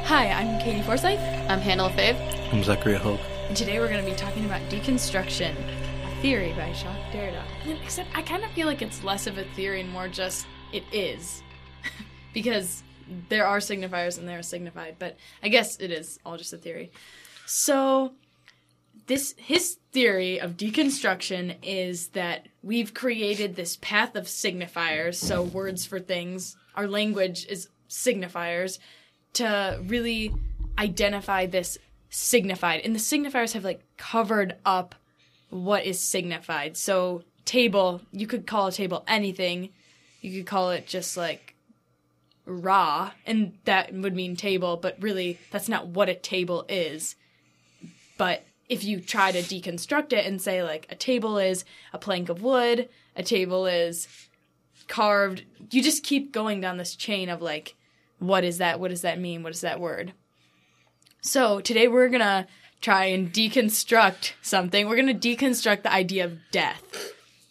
Hi, I'm Katie Forsyth. I'm Hannah Lefebvre. I'm Zachary Hogue. And today we're going to be talking about deconstruction, a theory by Jacques Derrida. Except I kind of feel like it's less of a theory and more just it is. Because there are signifiers and they're signified, but I guess it is all just a theory. So his theory of deconstruction is that we've created this path of signifiers, so words for things, our language is signifiers, to really identify this signified. And the signifiers have covered up what is signified. So table, you could call a table anything. You could call it just raw, and that would mean table, but really that's not what a table is. But if you try to deconstruct it and say a table is a plank of wood, a table is carved, you just keep going down this chain of what is that? What does that mean? What is that word? So today we're going to try and deconstruct something. We're going to deconstruct the idea of death.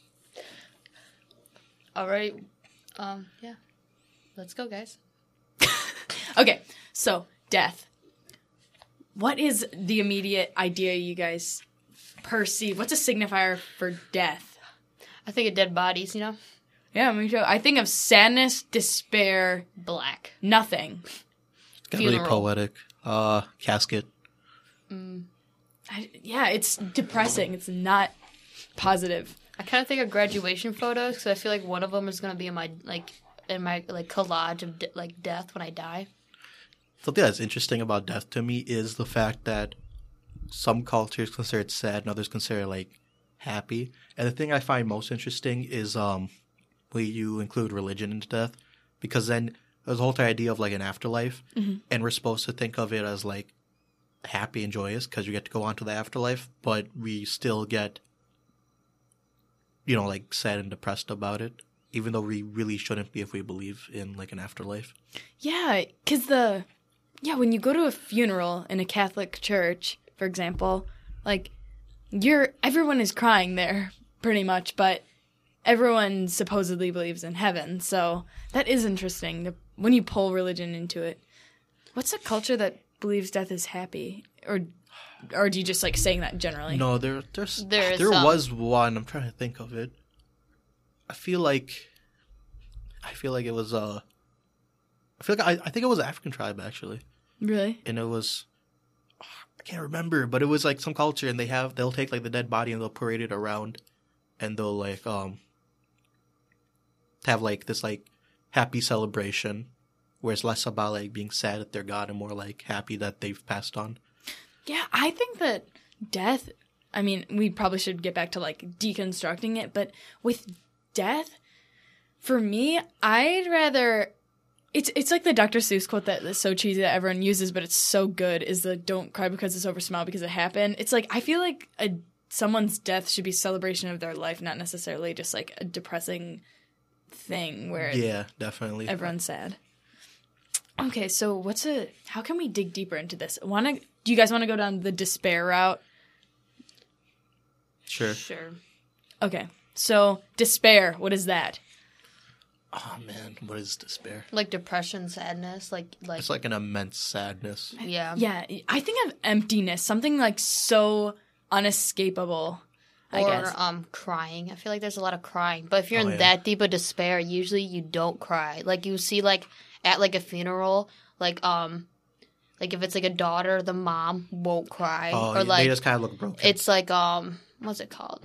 All right. Yeah. Let's go, guys. Okay, so death. What is the immediate idea you guys perceive? What's a signifier for death? I think of dead bodies, Yeah, me too. I think of sadness, despair, black. nothing. Got really Funeral. poetic. Casket. Yeah, it's depressing. It's not positive. I kind of think of graduation photos because I feel like one of them is going to be in my collage of death when I die. Something that's interesting about death to me is the fact that some cultures consider it sad and others consider it happy. And the thing I find most interesting is when you include religion into death, because then there's the whole idea of an afterlife, and we're supposed to think of it as happy and joyous because you get to go on to the afterlife, but we still get sad and depressed about it, even though we really shouldn't be if we believe in an afterlife. Yeah, because when you go to a funeral in a Catholic church, for example, everyone is crying there pretty much, but everyone supposedly believes in heaven. So that is interesting when you pull religion into it. What's a culture that believes death is happy, or do you just saying that generally? No, there was one. I'm trying to think of it. I feel like it was I think it was an African tribe actually. Really? And it was I can't remember, but it was some culture, and they'll take the dead body and they'll parade it around, and they'll have this happy celebration where it's less about being sad at their god and more happy that they've passed on. Yeah, I think that death, I mean, we probably should get back to deconstructing it, but with death, for me, I'd rather, it's like the Dr. Seuss quote that's so cheesy that everyone uses, but it's so good, is the don't cry because it's over, smile because it happened. It's I feel like someone's death should be a celebration of their life, not necessarily just a depressing thing where Yeah, definitely. everyone's sad. Okay, so how can we dig deeper into this? Do you guys want to go down the despair route? Sure. Okay, so despair, what is that? Oh man, what is despair? Depression, sadness, It's an immense sadness. Yeah. Yeah, I think of emptiness, something so unescapable, I guess. Or crying. I feel like there's a lot of crying. But if you're in yeah. that deep of despair, usually you don't cry. You see at a funeral, if it's a daughter, the mom won't cry. Oh, or they just kind of look broken. It's what's it called?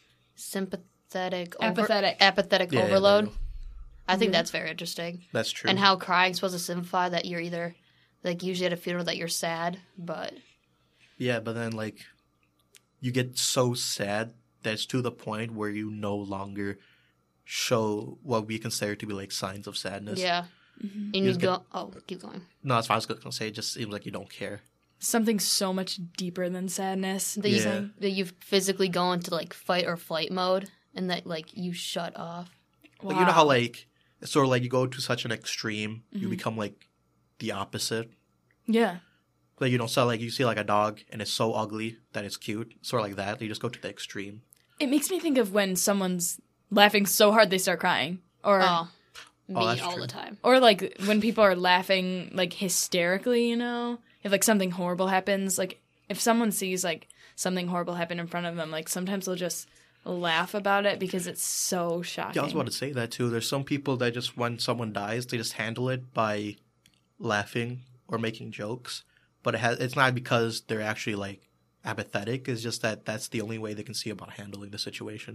Apathetic Yeah, overload. yeah, I think that's very interesting. that's true. And how crying's supposed to signify that you're either usually at a funeral that you're sad, but Yeah, but then you get so sad that it's to the point where you no longer show what we consider to be like signs of sadness. yeah. And you just go, keep going. No, that's what I was going to say. It just seems like you don't care. Something so much deeper than sadness. That you physically go into like fight or flight mode, and that like you shut off. Like, you know how like sort of like you go to such an extreme, you become like the opposite. Yeah. Like, you know, so like you see like a dog and it's so ugly that it's cute, sort of like that. You just go to the extreme. It makes me think of when someone's laughing so hard they start crying. Or Oh, me that's all true. the time. Or like when people are laughing like hysterically, you know, if like something horrible happens, like if someone sees like something horrible happen in front of them, like sometimes they'll just laugh about it because it's so shocking. Yeah, I was about to say that too. There's some people that just when someone dies, they just handle it by laughing or making jokes, but it's not because they're actually like apathetic. It's just that that's the only way they can see about handling the situation.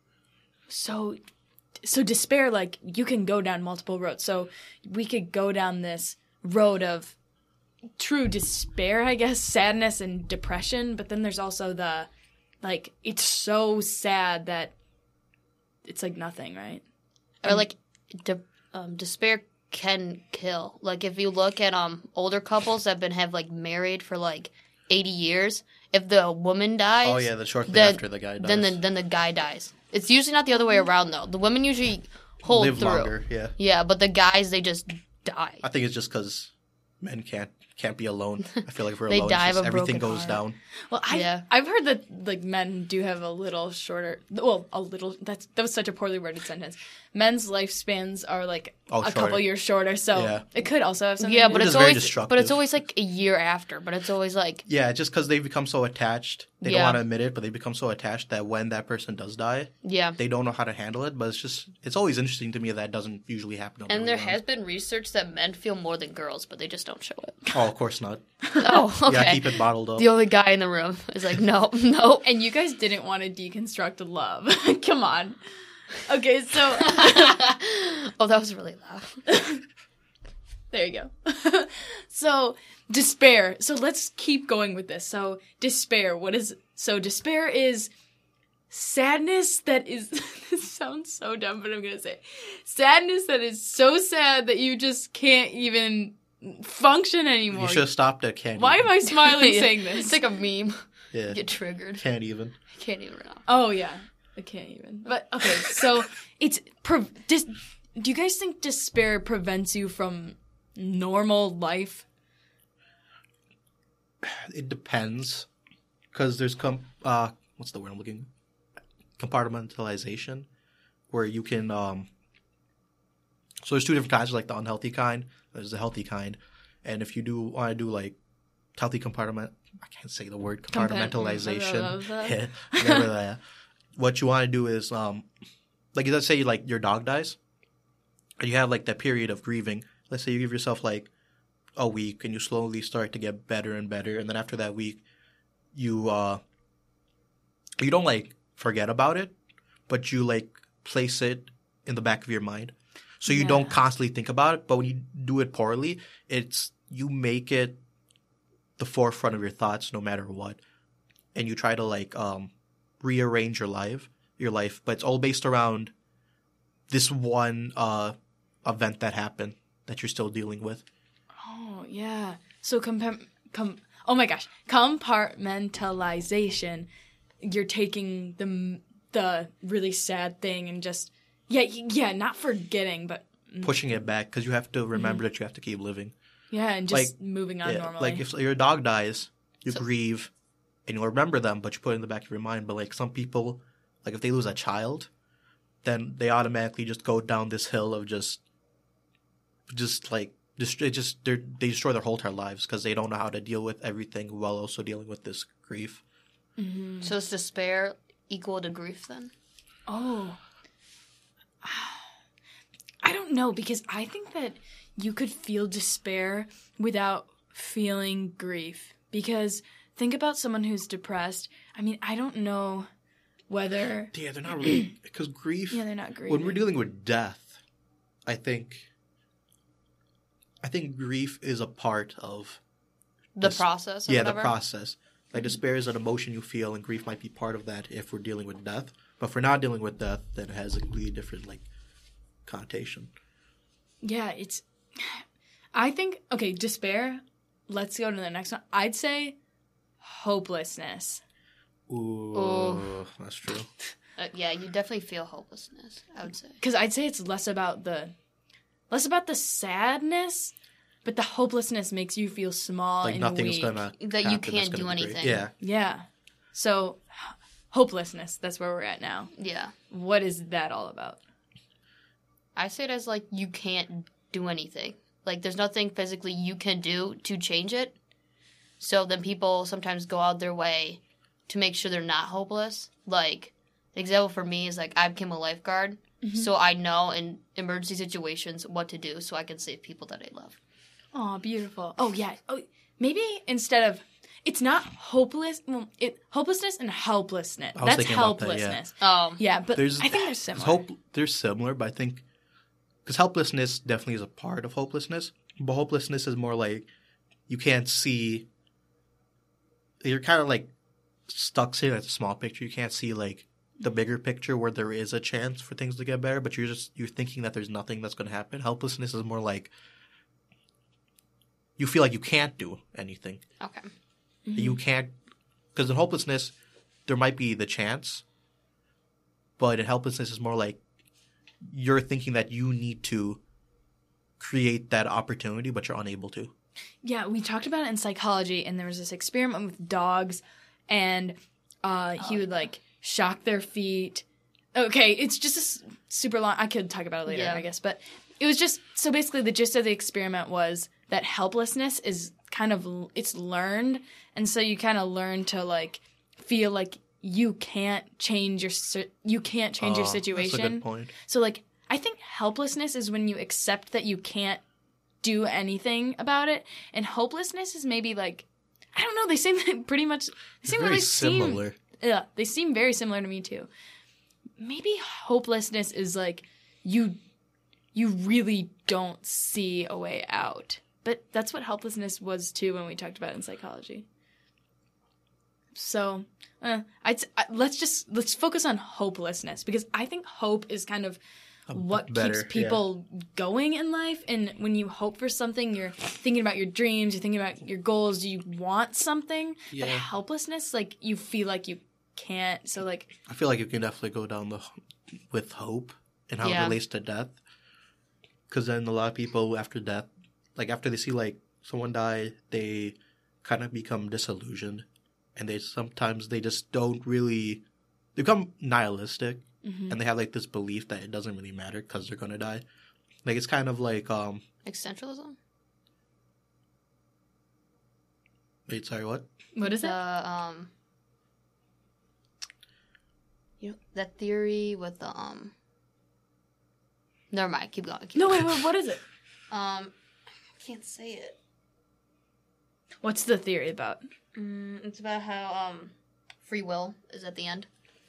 So despair, like you can go down multiple roads. So we could go down this road of true despair, I guess, sadness and depression, but then there's also the like it's so sad that it's like nothing, right? Or like despair can kill. Like if you look at older couples that have like married for like 80 years, if the woman dies, Oh yeah, the shortly after the guy dies. then the guy dies. It's usually not the other way around though. The women usually hold live through. longer. Yeah, Yeah, but the guys they just die. I think it's just because men can't be alone. I feel like if we're They alone, die it's of just a everything broken goes heart. down. Well, Yeah. I've heard that like men do have a little shorter. Well, a little. That was such a poorly worded sentence. Men's lifespans are like a shorter. couple years shorter, so Yeah. it could also have something. Yeah, to but do. It it's is very always destructive. like a year after. But it's always like Yeah, just because they become so attached, they don't Yeah. want to admit it, but they become so attached that when that person does die, yeah. they don't know how to handle it. But it's always interesting to me that doesn't usually happen. the other And way there around. has been research that men feel more than girls, but they just don't show it. Oh, of course not. Oh, okay. Yeah, keep it bottled up. The only guy in the room is like, no, no. And you guys didn't want to deconstruct love. Come on. Okay, so Oh, that was really loud. there you go. So despair. So let's keep going with this. So despair. Despair is sadness that is. This sounds so dumb, but I'm gonna say it. Sadness that is so sad that you just can't even function anymore. You should have stopped at can't. Why am I smiling Yeah. saying this? It's like a meme. Yeah, Get triggered. can't even. I can't even right now. Oh yeah, I can't even. But okay, so it's do you guys think despair prevents you from normal life? It depends, because there's what's the word I'm looking? Compartmentalization, where you can So there's two different kinds, like the unhealthy kind. There's the healthy kind, and if you do want to do like healthy I can't say the word compartmentalization. Yeah, remember that. What you want to do is like let's say like your dog dies, and you have like that period of grieving. Let's say you give yourself like a week, and you slowly start to get better and better, and then after that week, you don't like forget about it, but you like place it in the back of your mind, so you don't constantly think about it. But when you do it poorly, you make it the forefront of your thoughts no matter what, and you try to like rearrange your life, but it's all based around this one event that happened that you're still dealing with. Oh yeah. So oh my gosh, compartmentalization. You're taking the really sad thing and just not forgetting, but Pushing it back because you have to remember that you have to keep living. and just moving on normally. Like if your dog dies, you grieve and you'll remember them, but you put it in the back of your mind. But like some people, like if they lose a child, then they automatically just go down this hill of they destroy their whole entire lives because they don't know how to deal with everything while also dealing with this grief. Mm-hmm. So is despair equal to grief then? Oh. I don't know, because I think that you could feel despair without feeling grief. Because think about someone who's depressed. I mean, I don't know whether... Yeah, they're not really... Because grief... Yeah, they're not grieving. When we're dealing with death, I think grief is a part of... The process or Yeah, whatever? the process. Like despair is an emotion you feel, and grief might be part of that if we're dealing with death. But if we're not dealing with death, then it has a completely different like connotation. Yeah, it's... I think... Okay, despair. Let's go to the next one. I'd say hopelessness. Ooh, that's true. Yeah, you definitely feel hopelessness, I would say. Because I'd say it's less about the sadness, but the hopelessness makes you feel small Like and nothing's weak. gonna That you happen can't that's gonna do be great. anything. Yeah, Yeah. So, hopelessness, that's where we're at now. Yeah. What is that all about? I say it as, like, you can't do anything. Like, there's nothing physically you can do to change it. So then people sometimes go out their way to make sure they're not hopeless. Like, the example for me is, like, I became a lifeguard. So I know in emergency situations what to do so I can save people that I love. Oh, beautiful. Oh, yeah. Oh, maybe instead of... It's not hopeless. Well, hopelessness and helplessness. I was That's thinking about that, helplessness. Oh. Yeah, but I think they're similar. They're similar, but I think... Because helplessness definitely is a part of hopelessness. But hopelessness is more like you can't see... You're kind of like stuck seeing that small picture. You can't see like the bigger picture where there is a chance for things to get better, but you're thinking that there's nothing that's going to happen. Helplessness is more like you feel like you can't do anything. Okay. You can't, because in hopelessness there might be the chance, but in helplessness is more like you're thinking that you need to create that opportunity, but you're unable to. Yeah, we talked about it in psychology, and there was this experiment with dogs, and he would, like, shock their feet. Okay, it's just a super long... I could talk about it later, I guess. But it was just... So basically, the gist of the experiment was that helplessness is kind of... It's learned, and so you kind of learn to, like, feel like you can't change your situation. That's a good point. So, like, I think helplessness is when you accept that you can't do anything about it, and hopelessness is maybe like, I don't know, they seem pretty much, they seem very similar. Yeah, they seem very similar to me too. Maybe hopelessness is like you really don't see a way out, but that's what helplessness was too when we talked about it in psychology. So let's focus on hopelessness, because I think hope is kind of what keeps people going in life. And when you hope for something, you're thinking about your dreams, you're thinking about your goals, you want something. But helplessness, like, you feel like you can't. So, like, I feel like you can definitely go down with hope and how it relates to death. Because then a lot of people after death, like after they see like someone die, they kind of become disillusioned, and they just don't really, they become nihilistic. Mm-hmm. And they have, like, this belief that it doesn't really matter because they're going to die. Like, it's kind of like... Existentialism? Wait, sorry, what? What is it? You know, that theory with the... Never mind, keep going. Wait, what is it? I can't say it. What's the theory about? It's about how free will is at the end.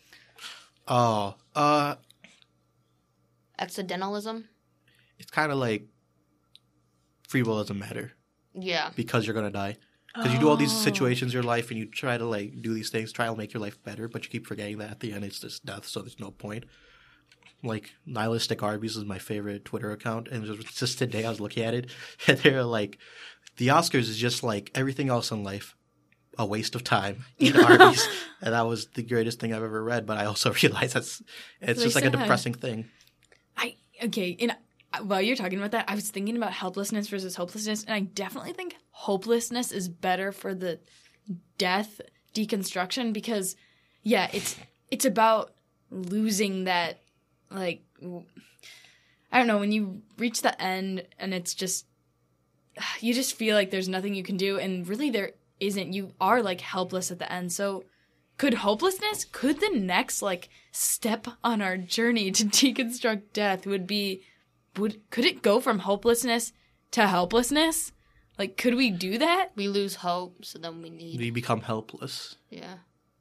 Accidentalism? It's kind of like free will doesn't matter. Yeah. Because you're going to die. Because you do all these situations in your life and you try to, like, do these things, try to make your life better, but you keep forgetting that at the end it's just death, so there's no point. Like, Nihilistic Arby's is my favorite Twitter account, and just today I was looking at it, and they're like, the Oscars is just like everything else in life. A waste of time. Eat Arby's. And that was the greatest thing I've ever read, but I also realized it's just like a depressing thing. While you're talking about that, I was thinking about helplessness versus hopelessness, and I definitely think hopelessness is better for the death deconstruction, because, yeah, it's about losing that, like, I don't know, when you reach the end and it's just, you just feel like there's nothing you can do, and really there isn't. You are, like, helpless at the end. So could the next, like, step on our journey to deconstruct death could it go from hopelessness to helplessness? Like, could we do that? We lose hope, so then we become helpless. Yeah.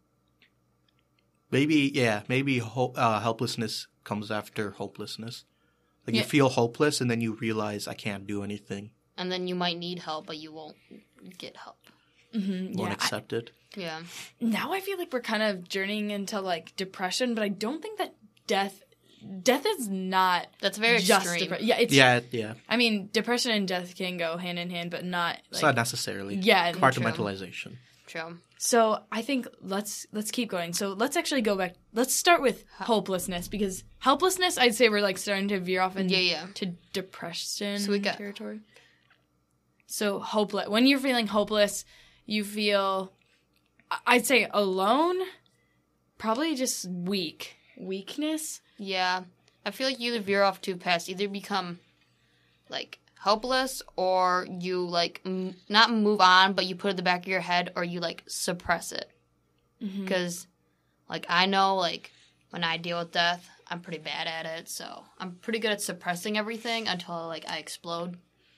Maybe helplessness comes after hopelessness. Like, you feel hopeless, and then you realize, I can't do anything. And then you might need help, but you won't get help. Mm-hmm. Won't accept it. Yeah. Now I feel like we're kind of journeying into, like, depression, but I don't think that death is not. That's very extreme. Yeah. I mean, depression and death can go hand in hand, but not. It's not necessarily. Yeah. Compartmentalization. True. So I think let's keep going. So let's actually go back. Let's start with hopelessness, because helplessness, I'd say we're, like, starting to veer off to depression territory. So hopeless. When you're feeling hopeless, you feel, I'd say, alone, probably just weakness. Yeah. I feel like you either veer off too fast, either become like helpless, or you like not move on, but you put it in the back of your head, or you like suppress it. Because like I know like when I deal with death, I'm pretty bad at it, so I'm pretty good at suppressing everything until like I explode.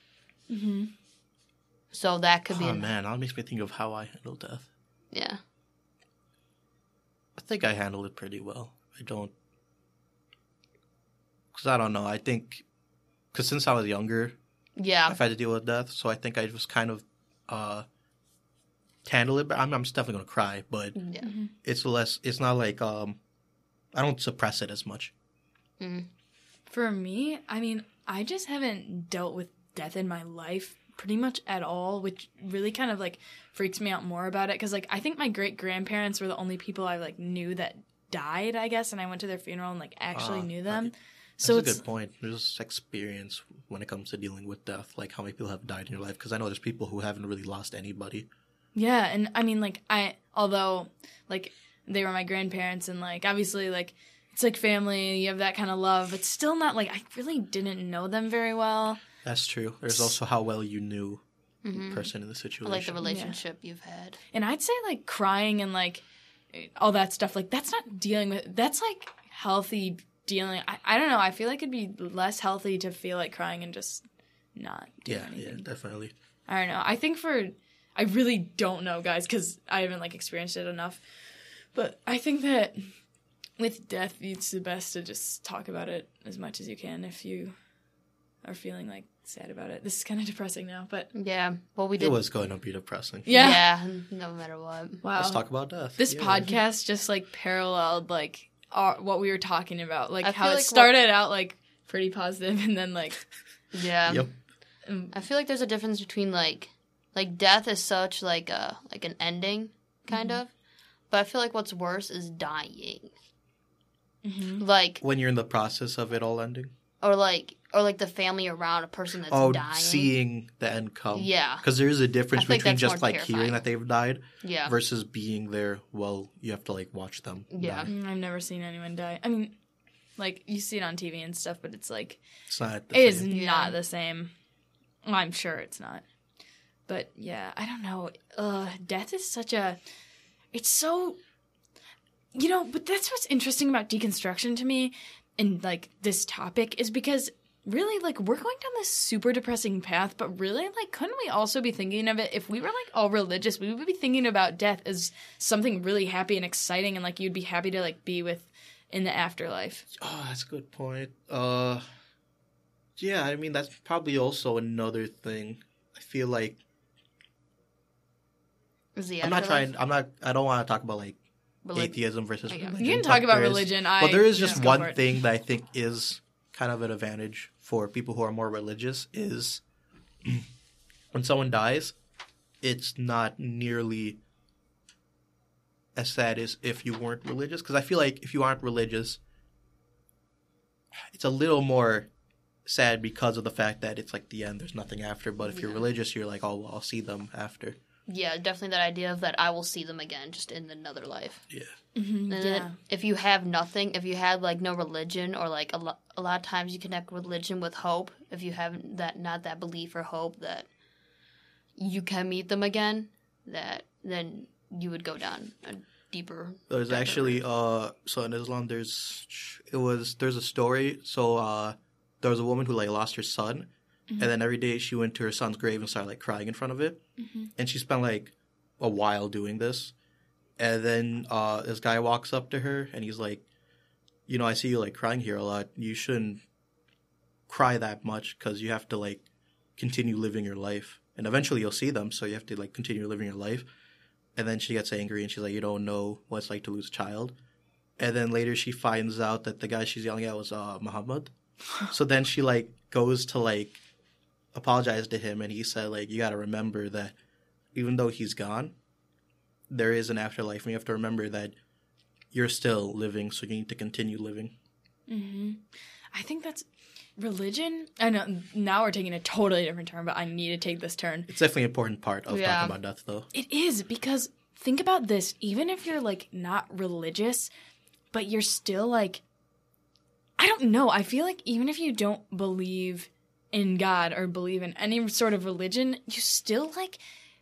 So that could be. Oh man, that makes me think of how I handle death. Yeah. I think I handle it pretty well. I don't, because I don't know. I think, because since I was younger, Yeah. I've had to deal with death, so I think I just kind of handle it. But I'm definitely gonna cry, but Yeah. it's less. It's not like I don't suppress it as much. For me, I mean, I just haven't dealt with death in my life pretty much at all, which really kind of like freaks me out more about it. Because like I think my great grandparents were the only people I like knew that died, I guess, and I went to their funeral and like actually knew them. That's So a it's good point. There's experience when it comes to dealing with death, like how many people have died in your life. Because I know there's people who haven't really lost anybody. yeah, and I mean like although like they were my grandparents and like obviously like it's like family, you have that kind of love. It's still not like I really didn't know them very well. That's true. There's also how well you knew the person in the situation. Or like the relationship you've had. And I'd say like crying and like all that stuff, like that's not dealing with, that's like healthy dealing. I don't know. I feel like it'd be less healthy to feel like crying and just not do anything. Yeah, definitely. I don't know. I think I really don't know, guys, because I haven't like experienced it enough. But I think that with death, it's the best to just talk about it as much as you can if you are feeling like sad about it. This is kind of depressing now, but Yeah. Well, we did. It was going to be depressing. yeah. No matter what. Wow. Let's talk about death. This Yeah. podcast just like paralleled like what we were talking about, like I how feel it like started out like pretty positive and then like Yeah. Yep. I feel like there's a difference between like death is such like an ending kind of, but I feel like what's worse is dying. Like When you're in the process of it all ending. or like the family around a person that's dying. Seeing the end come. Yeah. Because there is a difference I think between that's just more like hearing terrifying. that they've died Yeah. versus being there while you have to like watch them. Yeah. die. I've never seen anyone die. I mean, like you see it on TV and stuff, but it's like It's not. it is same. not the same. Well, I'm sure it's not. But yeah, I don't know. Death is such a. It's so. You know, but that's what's interesting about deconstruction to me, and like this topic is because really, like we're going down this super depressing path, but really, like, couldn't we also be thinking of it if we were like all religious? We would be thinking about death as something really happy and exciting, and like you'd be happy to like be with in the afterlife. Oh, that's a good point. Yeah, I mean that's probably also another thing. I feel like Is the I afterlife? don't want to talk about like But, like, atheism versus okay. religion. You can but talk about there is- religion. Well, there is yeah, just go for one it. thing that I think is kind of an advantage for people who are more religious is when someone dies, it's not nearly as sad as if you weren't religious. Because I feel like if you aren't religious, it's a little more sad because of the fact that it's like the end, there's nothing after. But if you're religious, you're like, oh, well, I'll see them after. Yeah, definitely that idea of that I will see them again just in another life. Yeah. And then if you have nothing, if you have like no religion or like a lot of times you connect religion with hope. If you have not that belief or hope that you can meet them again, then you would go down a deeper. There's darker actually route. so in Islam there's a story. So there was a woman who like lost her son, and then every day she went to her son's grave and started like crying in front of it, and she spent like a while doing this, and then this guy walks up to her and he's like, you know, I see you like crying here a lot. You shouldn't cry that much because you have to like continue living your life, and eventually you'll see them. So you have to like continue living your life. And then she gets angry and she's like, you don't know what it's like to lose a child. And then later she finds out that the guy she's yelling at was Muhammad. So then she like goes to like apologize to him, and he said like, you got to remember that even though he's gone, there is an afterlife, and you have to remember that you're still living, so you need to continue living. I think that's religion. I know now we're taking a totally different turn, but I need to take this turn. It's definitely an important part of Yeah. talking about death, though. It is, because think about this. Even if you're like not religious, but you're still like, I I don't know. I feel like even if you don't believe in God or believe in any sort of religion, you still, like,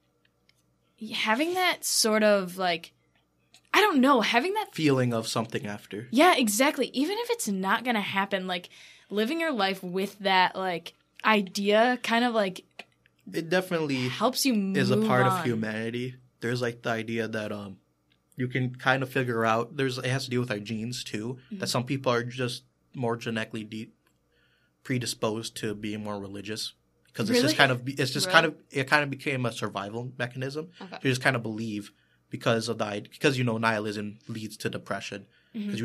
having that sort of, like, I don't know, having that feeling of something after. Yeah, exactly. Even if it's not going to happen, like, living your life with that, like, idea kind of, like, it definitely helps you move is a part on. of humanity. There's, like, the idea that you can kind of figure out, it has to do with our genes, too, that some people are just more genetically predisposed to being more religious. Because it's just kind of, it kind of became a survival mechanism. Okay. You just kind of believe because nihilism leads to depression. Because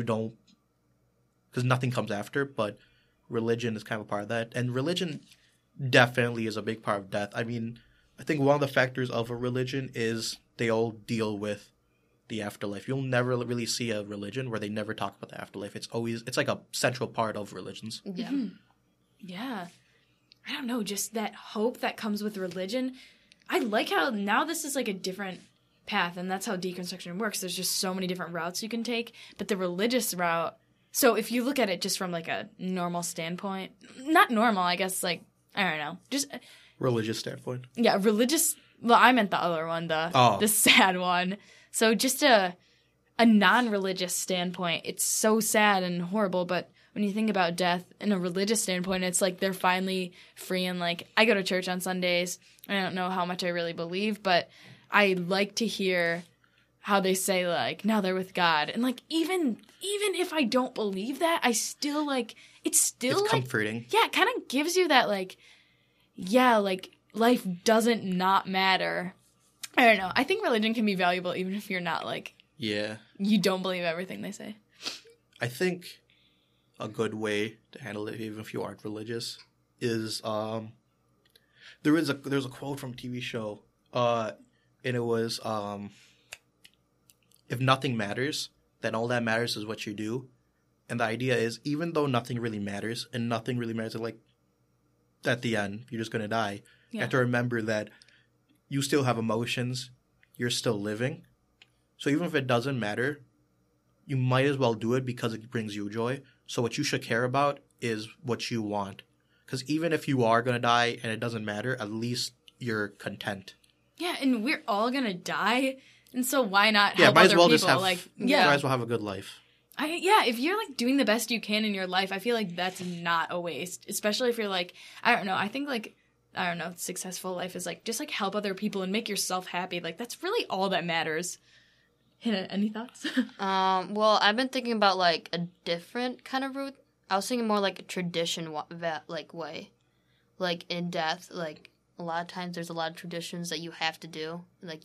because nothing comes after, but religion is kind of a part of that. And religion definitely is a big part of death. I mean, I think one of the factors of a religion is they all deal with the afterlife. You'll never really see a religion where they never talk about the afterlife. It's like a central part of religions. Yeah. Yeah. I don't know, just that hope that comes with religion. I like how now this is like a different path, and that's how deconstruction works. There's just so many different routes you can take, but the religious route, so if you look at it just from like a normal standpoint, not normal, I guess, like, I don't know, just Religious standpoint. yeah, religious, well, I meant the other one, the sad one. So just a non-religious standpoint, it's so sad and horrible, but when you think about death in a religious standpoint, it's like they're finally free. And like, I go to church on Sundays. I don't know how much I really believe, but I like to hear how they say, like, now they're with God. And like, even if I don't believe that, I still like, it's like comforting. Yeah, it kind of gives you that, like, yeah, like, life doesn't not matter. I don't know. I think religion can be valuable even if you're not, like, yeah, you don't believe everything they say. I think a good way to handle it, even if you aren't religious, is there's a quote from a TV show, and it was if nothing matters, then all that matters is what you do. And the idea is, even though nothing really matters, and nothing really matters, like, at the end, you're just going to die. Yeah. You have to remember that you still have emotions, you're still living. So even if it doesn't matter, you might as well do it because it brings you joy. So what you should care about is what you want. Because even if you are going to die and it doesn't matter, at least you're content. Yeah, and we're all going to die. And so why not help might other as well people? Just have, like, might as well have a good life. If you're, like, doing the best you can in your life, I feel like that's not a waste. Especially if you're, like, I don't know, I think, like, I don't know, successful life is, like, just, like, help other people and make yourself happy. Like, that's really all that matters. Hannah, any thoughts? Well, I've been thinking about, like, a different kind of route. I was thinking more like a tradition, like, way. Like, in death, like, a lot of times there's a lot of traditions that you have to do. Like,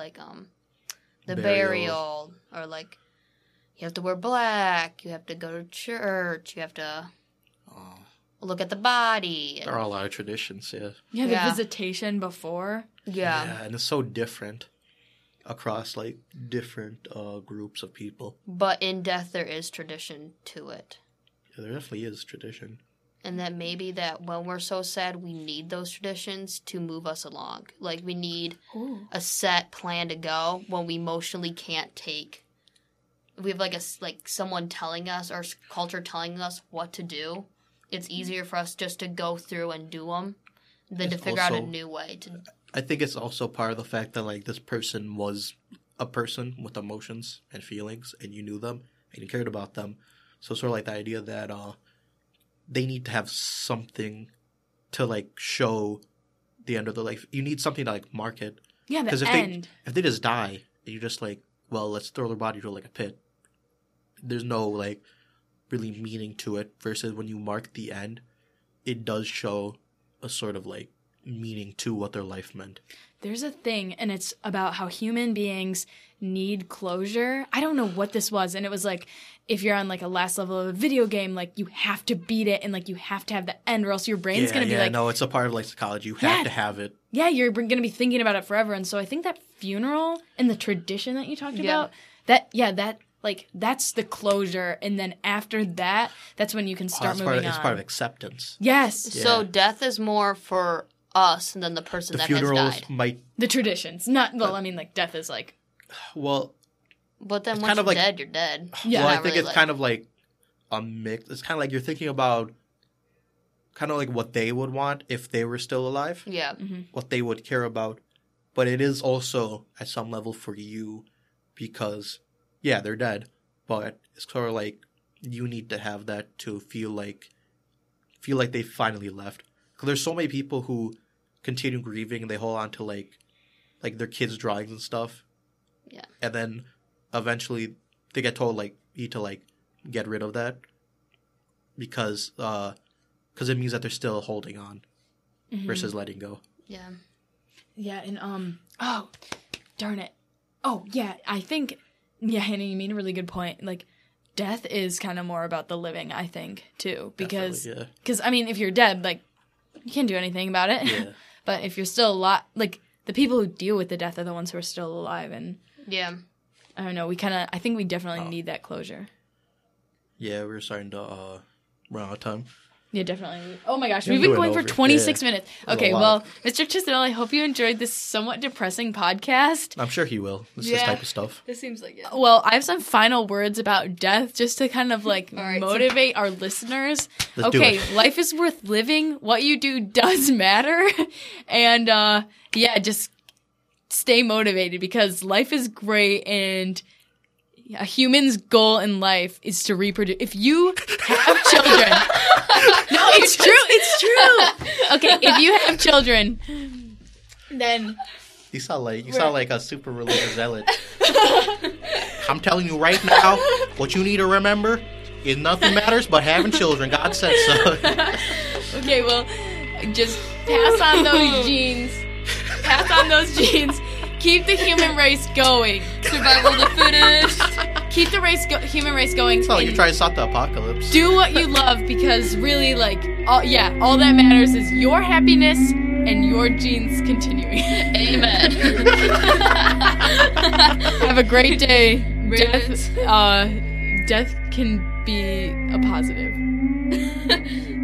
the burial, or, like, you have to wear black, you have to go to church, you have to look at the body. There are a lot of traditions, yeah. Yeah, the visitation before. Yeah. Yeah, and it's so different across, like, different groups of people. But in death, there is tradition to it. Yeah, there definitely is tradition. And that maybe that when we're so sad, we need those traditions to move us along. Like, we need a set plan to go when we emotionally can't take. We have, like, someone telling us, or culture telling us what to do. It's easier for us just to go through and do them than to figure out a new way to. I think it's also part of the fact that, like, this person was a person with emotions and feelings, and you knew them, and you cared about them. So sort of like the idea that they need to have something to, like, show the end of their life. You need something to, like, mark it. Yeah, the end. If they just die, and you just, like, well, let's throw their body to, like, a pit. There's no, like, really meaning to it. Versus when you mark the end, it does show a sort of, like, meaning to what their life meant. There's a thing, and it's about how human beings need closure. I don't know what this was, and it was like, if you're on, like, a last level of a video game, like, you have to beat it, and, like, you have to have the end, or else your brain's going to be like... no, it's a part of, like, psychology. You have to have it. Yeah, you're going to be thinking about it forever, and so I think that funeral and the tradition that you talked about, that's the closure, and then after that, that's when you can start moving on. It's part of acceptance. Yes. Yeah. So death is more for us than the person that has died. The traditions. I mean, like, death is like... Well... But then once you're dead, you're dead. Yeah. Well, I think it's kind of like a mix. It's kind of like you're thinking about kind of like what they would want if they were still alive, Yeah. what they would care about. But it is also at some level for you because, yeah, they're dead, but it's sort of like you need to have that to feel like they finally left. Because there's so many people who continue grieving and they hold on to like their kids' drawings and stuff. Yeah. And then eventually they get told like you need to like get rid of that because it means that they're still holding on versus letting go. Yeah. Yeah, and oh, darn it. Oh, yeah, I think Hannah, you made a really good point. Like, death is kind of more about the living, I think, too, because I mean, if you're dead, like, you can't do anything about it. Yeah. But if you're still alive, like, the people who deal with the death are the ones who are still alive, and Yeah. I don't know, I think we definitely need that closure. Yeah, we're starting to run out of time. Yeah, definitely. Oh my gosh, Yeah, we've been we going went for over. 26 Yeah. minutes. That was Okay, a well, lot. Mr. Chisnell, I hope you enjoyed this somewhat depressing podcast. I'm sure he will. This is his type of stuff. This seems like it. Well, I have some final words about death just to kind of like right, motivate our listeners. Let's do Okay, it. life is worth living. What you do does matter. And yeah, just stay motivated because life is great and a human's goal in life is to reproduce. If you have children, no, it's true. It's true. Okay, if you have children, then You sound like a super religious zealot. I'm telling you right now, what you need to remember is nothing matters but having children. God said so. okay, well, just pass on those genes. Pass on those genes. Keep the human race going. Survival of the fittest. Keep the human race going. So and you're trying to stop the apocalypse. do what you love because really, like, all that matters is your happiness and your genes continuing. Amen. Have a great day. Ravens. Death can be a positive.